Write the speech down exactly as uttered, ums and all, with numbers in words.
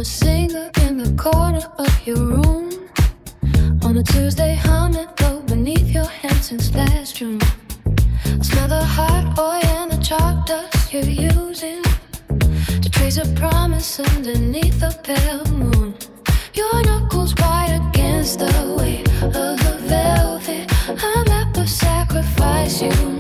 singer in the corner of your room. On a Tuesday, humming low beneath your hand since last June. I smell the hot oil and the chalk dust you're using to trace a promise underneath the pale moon. Your knuckles white against the weight of the velvet, a map of sacrifice you